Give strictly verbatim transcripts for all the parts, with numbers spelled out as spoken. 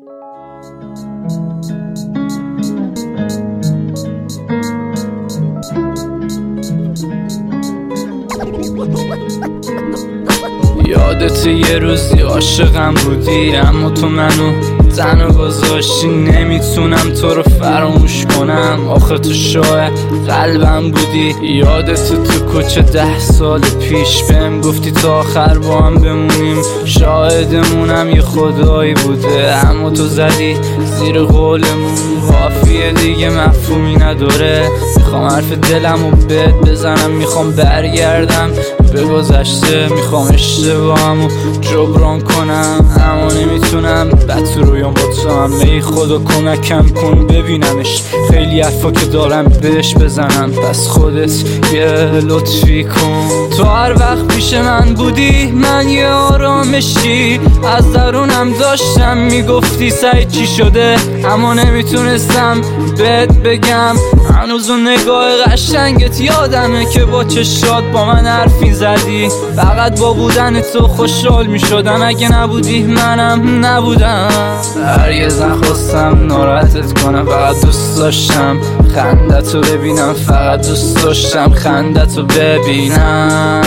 یادت یه روزی عاشقم بودی، اما تو منو تنها گذاشتی. نمیتونم تو رو فراموش کنم، آخه تو شاه قلبم بودی. یادت تو کوچه ده سال پیش بهم گفتی تا آخر با هم بمونیم، شاهدمونم یه خدایی بوده، اما تو زدی زیر قولمون. قافیه دیگه مفهومی نداره، میخوام حرف دلمو بهت بزنم، میخوام برگردم به گذشته، میخوام اشتباهمو جبران کنم، اما نمیتونم. بعد تو رویام با تو هم ای خدا کمکم کن ببینمش، خیلی حرفا که دارم بهش بزنم، پس خودت یه لطفی کن. تو هر وقت پیش من بودی من یه آرامشی از درونم داشتم، میگفتی سعی چی شده، اما نمیتونستم بهت بگم. هنوز اون نگاه قشنگت یادمه که با چشات با من حرفی زدی، فقط با بودن تو خوشحال میشدم، اگه نبودی منم نبودم. هرگز نخواستم ناراحتت کنم، فقط دوست داشتم خندتو ببینم، فقط دوست داشتم خندتو ببینم.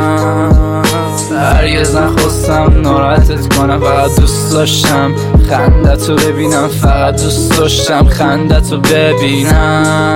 هرگز نخواستم ناراحتت کنم، فقط دوست داشتم خندتو ببینم، فقط دوست داشتم خندتو ببینم.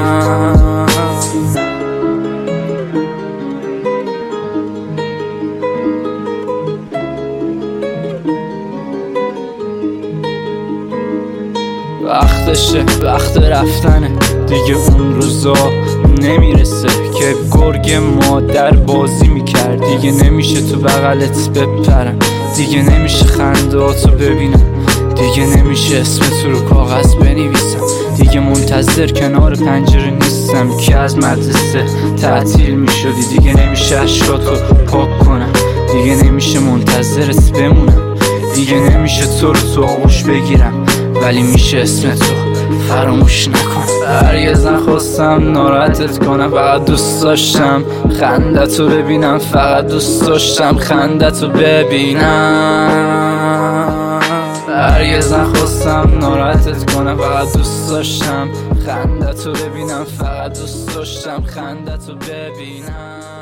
وقتشه، وقت رفتنه دیگه، اون روزا نمیرسه که گرگ مادر بازی میکرد. دیگه نمیشه تو بغلت بپرم، دیگه نمیشه خندهاتو ببینم، دیگه نمیشه اسم تو رو کاغذ بنویسم، دیگه منتظر کنار پنجره نیستم که از مدرسه تعطیل میشدی، دیگه نمیشه اشکاتو پاک کنم، دیگه نمیشه منتظرت بمونم، دیگه نمیشه تو رو تو آغوش بگیرم، ولی میشه اسم تو فراموش نکن. هرگز نخواستم ناراحتت کنم، فقط دوست داشتم خندتو ببینم، فقط دوست داشتم خندتو ببینم. هرگز نخواستم ناراحتت کنم، فقط دوست داشتم خندتو ببینم، فقط دوست داشتم خندتو ببینم.